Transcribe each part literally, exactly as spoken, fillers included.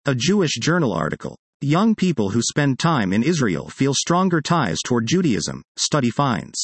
A Jewish Journal article. Young people who spend time in Israel feel stronger ties toward Judaism, study finds.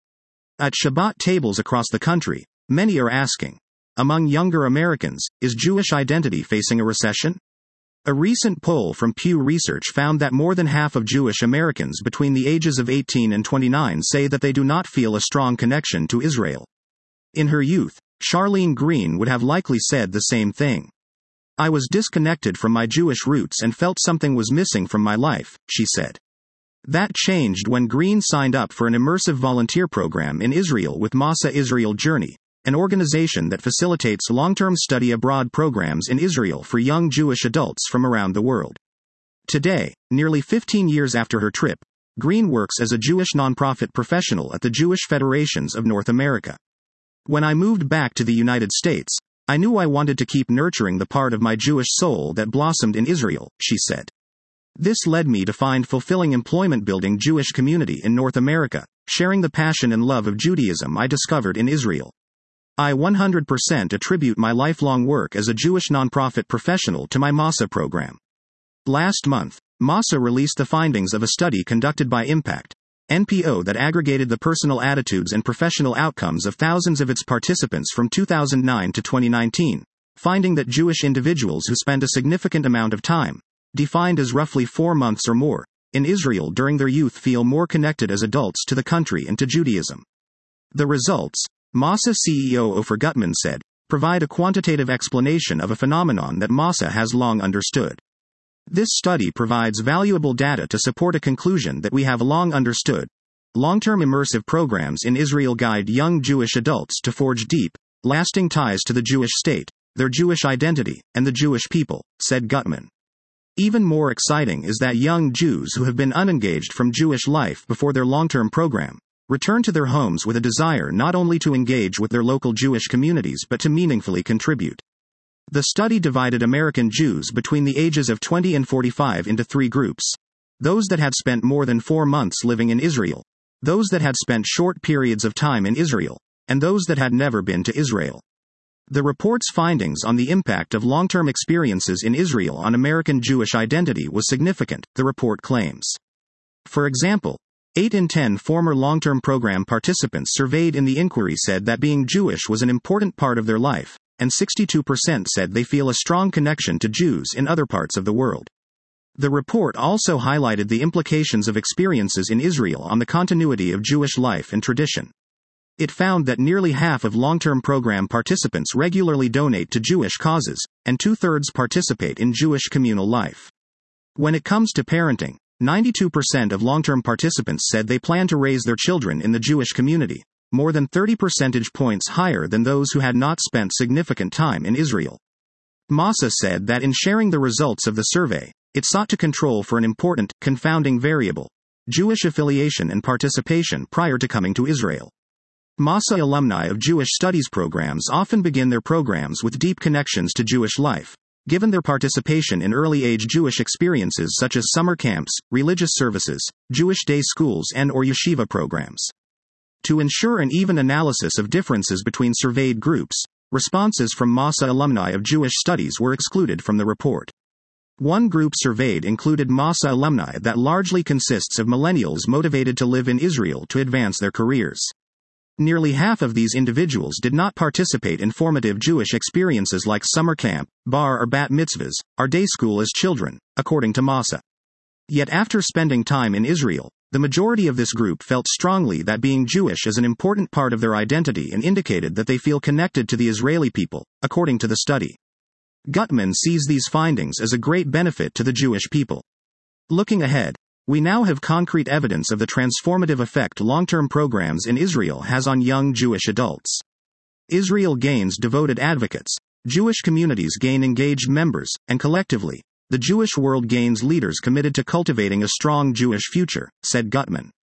At Shabbat tables across the country, many are asking, among younger Americans, is Jewish identity facing a recession? A recent poll from Pew Research found that more than half of Jewish Americans between the ages of eighteen and twenty-nine say that they do not feel a strong connection to Israel. In her youth, Charlene Green would have likely said the same thing. I was disconnected from my Jewish roots and felt something was missing from my life, she said. That changed when Green signed up for an immersive volunteer program in Israel with Masa Israel Journey, an organization that facilitates long-term study abroad programs in Israel for young Jewish adults from around the world. Today, nearly fifteen years after her trip, Green works as a Jewish nonprofit professional at the Jewish Federations of North America. When I moved back to the United States, I knew I wanted to keep nurturing the part of my Jewish soul that blossomed in Israel, she said. This led me to find fulfilling employment building Jewish community in North America, sharing the passion and love of Judaism I discovered in Israel. I one hundred percent attribute my lifelong work as a Jewish nonprofit professional to my Masa program. Last month, Masa released the findings of a study conducted by Impact, N P O that aggregated the personal attitudes and professional outcomes of thousands of its participants from two thousand nine to twenty nineteen, finding that Jewish individuals who spend a significant amount of time, defined as roughly four months or more, in Israel during their youth feel more connected as adults to the country and to Judaism. The results, Masa C E O Ofer Gutman said, provide a quantitative explanation of a phenomenon that Masa has long understood. This study provides valuable data to support a conclusion that we have long understood. Long-term immersive programs in Israel guide young Jewish adults to forge deep, lasting ties to the Jewish state, their Jewish identity, and the Jewish people, said Gutman. Even more exciting is that young Jews who have been unengaged from Jewish life before their long-term program return to their homes with a desire not only to engage with their local Jewish communities but to meaningfully contribute. The study divided American Jews between the ages of twenty and forty-five into three groups: those that had spent more than four months living in Israel, those that had spent short periods of time in Israel, and those that had never been to Israel. The report's findings on the impact of long-term experiences in Israel on American Jewish identity was significant, the report claims. For example, eight in ten former long-term program participants surveyed in the inquiry said that being Jewish was an important part of their life, and sixty-two percent said they feel a strong connection to Jews in other parts of the world. The report also highlighted the implications of experiences in Israel on the continuity of Jewish life and tradition. It found that nearly half of long-term program participants regularly donate to Jewish causes, and two-thirds participate in Jewish communal life. When it comes to parenting, ninety-two percent of long-term participants said they plan to raise their children in the Jewish community, more than thirty percentage points higher than those who had not spent significant time in Israel. Masa said that in sharing the results of the survey, it sought to control for an important, confounding variable: Jewish affiliation and participation prior to coming to Israel. Masa alumni of Jewish studies programs often begin their programs with deep connections to Jewish life, given their participation in early-age Jewish experiences such as summer camps, religious services, Jewish day schools and/or yeshiva programs. To ensure an even analysis of differences between surveyed groups, responses from Masa alumni of Jewish studies were excluded from the report. One group surveyed included Masa alumni that largely consists of millennials motivated to live in Israel to advance their careers. Nearly half of these individuals did not participate in formative Jewish experiences like summer camp, bar or bat mitzvahs, or day school as children, according to Masa. Yet after spending time in Israel, the majority of this group felt strongly that being Jewish is an important part of their identity and indicated that they feel connected to the Israeli people, according to the study. Gutman sees these findings as a great benefit to the Jewish people. Looking ahead, we now have concrete evidence of the transformative effect long-term programs in Israel has on young Jewish adults. Israel gains devoted advocates, Jewish communities gain engaged members, and collectively, the Jewish world gains leaders committed to cultivating a strong Jewish future, said Gutman.